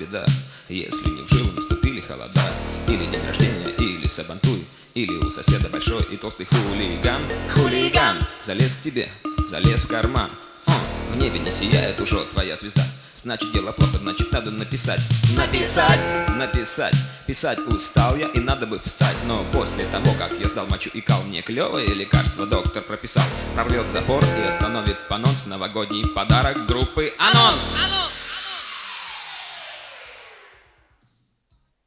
беда, если не в жилу наступили холода. Или день рождения, или сабантуй, или у соседа большой и толстый хулиган. Хулиган! Залез к тебе, залез в карман. В небе не сияет уже твоя звезда. Значит, дело плохо, значит, надо написать. Написать! Написать! Писать устал я, и надо бы встать. Но после того, как я сдал мочу и кал, мне клевое лекарство доктор прописал. Прорвет запор и остановит понос. Новогодний подарок группы Анонс!